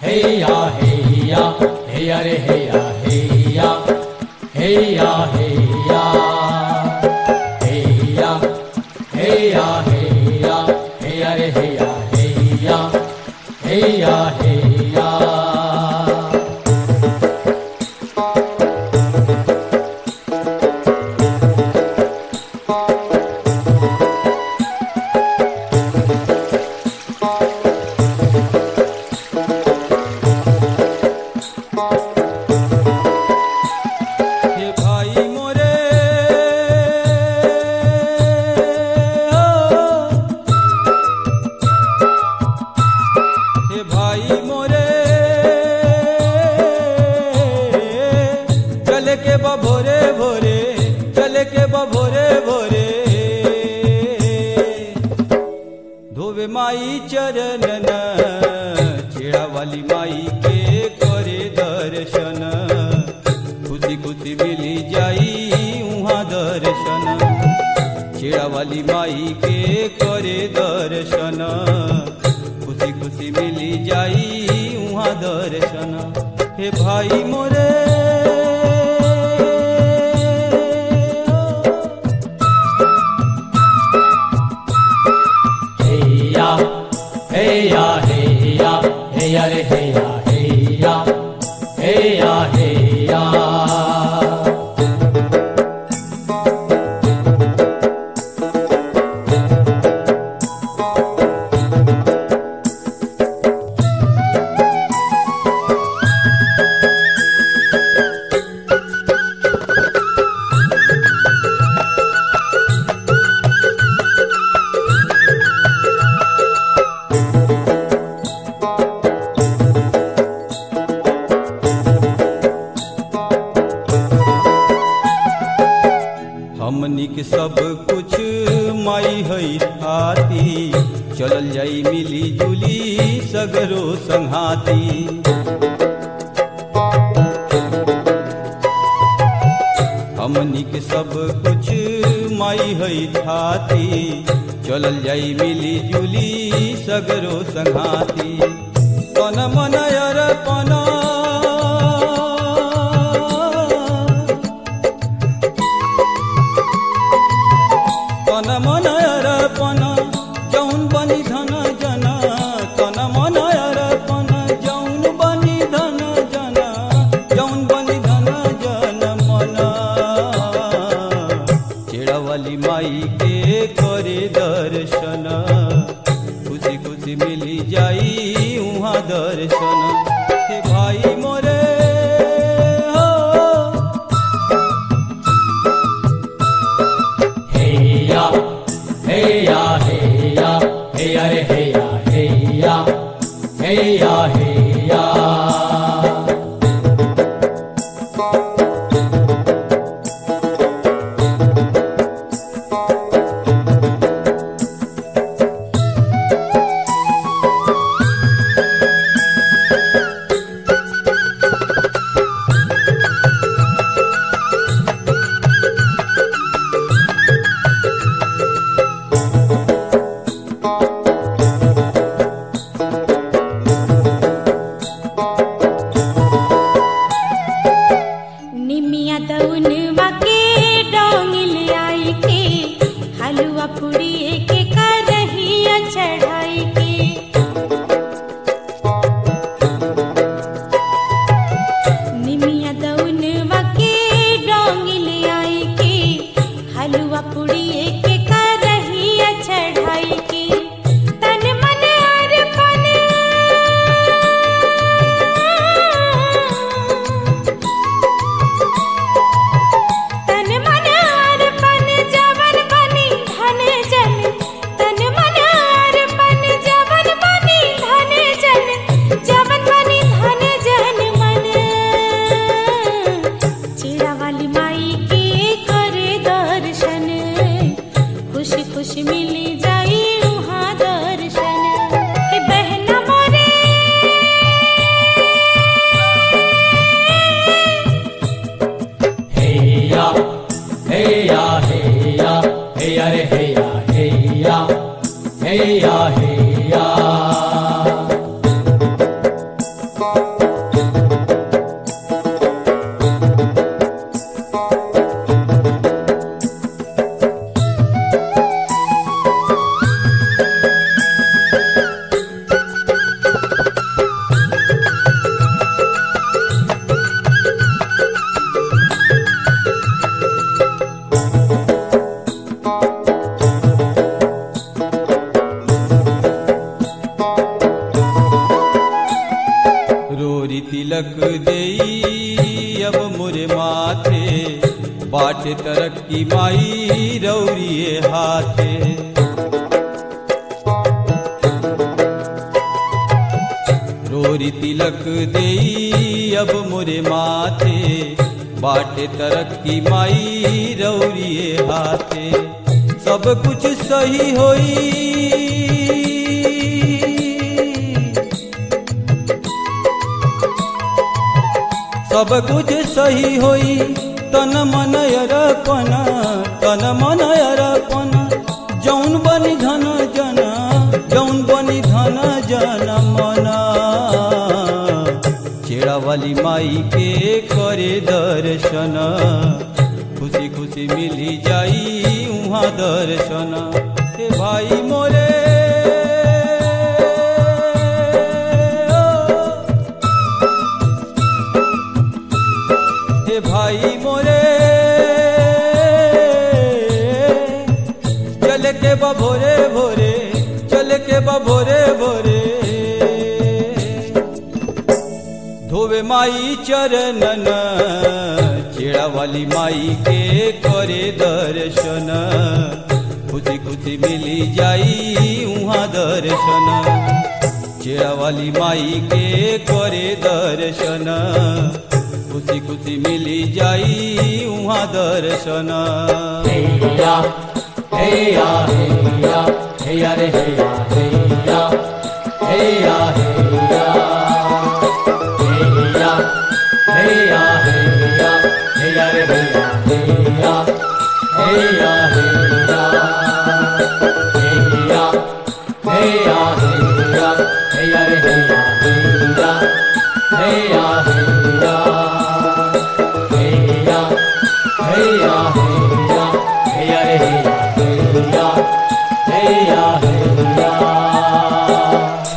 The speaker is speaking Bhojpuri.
हैया हैया हैया रे हैया हैया हैया हैया हैया हैया हैया हैया रे हैया हैया हैया हैया। चले के भोरे भोरे, चले के भोरे भोरे, धोवे माई चरणन, छेड़ा वाली माई के करे दर्शन, खुशी खुशी मिली जाई उहाँ दर्शन, छेड़ा वाली माई के करे दर्शन, खुशी खुशी मिली जाई उहाँ दर्शन। हे भाई मोरे हैया हैया हैया हैया रे हैया हैया हैया हैया। हमनी के सब कुछ माई हई हाथी, चलल जाई मिली जुली सगरो संघाती। हमनी के सब कुछ माई हई हाथी, चलल जाई मिली जुली सगरो संघाती। तन मन अर्पण तन मन अर्पण जौन बनी धन जन, तन मन अर्पण जौन बनी धन जन, जौन बनी धन जन मन, छेड़ा वाली माई के करे दर्शन, खुशी खुशी मिली जाई उहाँ दर्शन। हे भाई मोरे हैया हैया हैया हैया रे हैया हैया हैया हैया। निमिया दउनवा के डोंगिल आई के, हलवा पूरी के करहिया चढ़ाई के, निमिया दउनवा के डोंगिल आई के, हलवा पूरी के करहिया चढ़ाई के। तन मन अर्पण तन मन अर्पण जवन बनी धन जन, तन मन अर्पण जवन बनी धन जन, जवन बनी धन जन मन, छेड़ा वाली माई के करे दर्शन, खुशी खुशी मिली जाई उहाँ दर्शन। हे बहना मोरे हैया हैया हैया हैया रे हैया हैया हैया हैया। रोरी तिलक देई अब मोरे माथे, बाटे तरक्की माई रौरिए हाथे। रोरी तिलक देई अब मोरे माथे, बाटे तरक्की माई रौरिए हाथे। सब कुछ सही होई, सब कुछ सही होई, तन मन अर्पण, तन मन अर्पण। जौन बनी धन जन, जौन बनी धन जन मना। चेड़ा वाली माई के करे दर्शन, खुशी खुशी मिली जाई उहाँ दर्शन। हे भाई मोरे भाई मोरे, चल के बभोरे भोरे, चल के बभोरे भोरे। धोवे माई चरणन, चेड़ा वाली माई के करे दर्शन। खुशी खुशी मिली जाई उहाँ दर्शन। चेड़ा वाली माई के करे दर्शन, खुशी खुशी मिली जाई उहाँ दर्शन। हैया हैया हैया हैया रे हैया हैया हैया हैया हैया हैया हैया हैया रे हैया हैया हैया हैया हैया हैया हैया हैया रे हैया हैया हैया हैया हैया हैया हैया रे हैया हैया हैया हैया।